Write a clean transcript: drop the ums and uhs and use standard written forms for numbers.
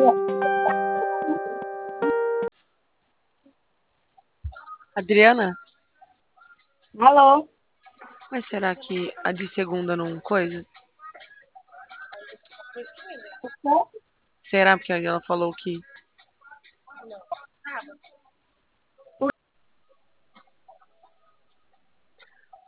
Adriana, Alô? mas será que a de segunda não coisa? Será porque ela falou que.